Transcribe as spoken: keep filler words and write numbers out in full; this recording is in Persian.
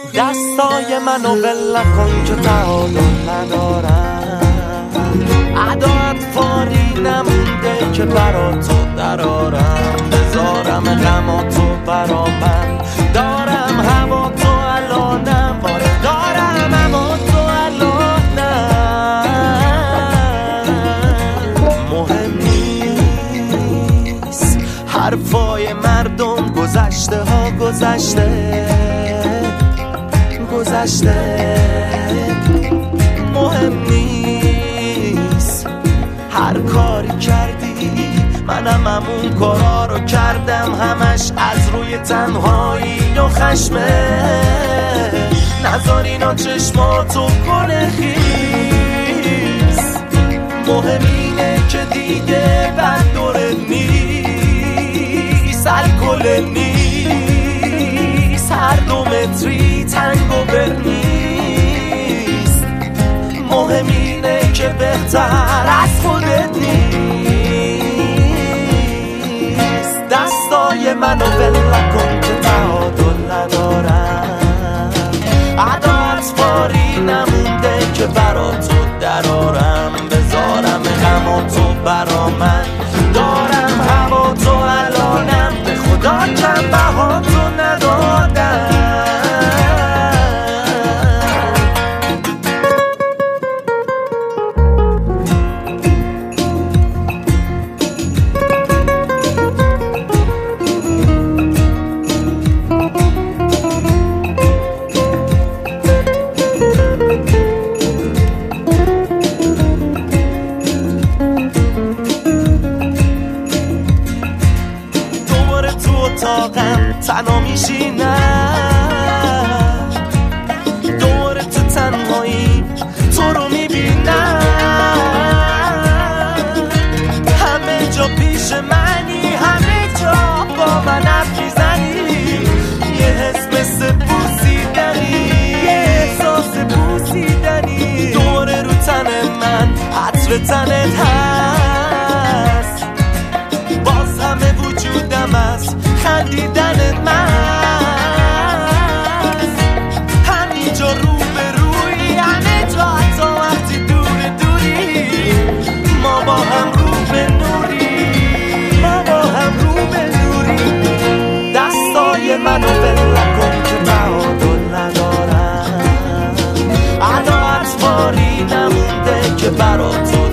دستای منو ول نکن که تعادل ندارم، عدات فاری نمونده که برا تو درارم، بذارم غماتو برا من، دارم هوا تو الانم، باره دارم هوا تو الانم. مهم نیست حرفای مردم، گذشته ها گذشته گذشته، مهم نیست هر کاری کردی، منم همون کارا رو کردم، همش از روی تنهایی و خشمه، نذار اینا چشماتو کنه خیز، مهم اینه که دیگه بد دورت نیست، الکل نیست، هر دو متری تنگ و بر نیست، مهم اینه که بهتر از خودت نیست. دستای منو ول نکن که تعادل ندارم، عدات فاری نمونده که برا تو درارم، بذارم غماتو برا من، دارم هوا تو الانم، به خدا کم بها تو ندادم. تنها میشینم، دور تو تنهایی تو رو میبینم، همه جا پیش منی، همه جا با من حرف میزنی، یه حس مثل بوسیدنی، یه احساس بوسیدنی، دور رو تن من عطر تنت هست، باز همه وجودم است خندیدنت من، همینجا رو به روی، همه جا حتی وقتی دور دوری، ما با هم رو به نوری، ما با هم رو به نوری. دستای منو ول نکن که تعادل ندارم، عدات فاری نمونده که برا تو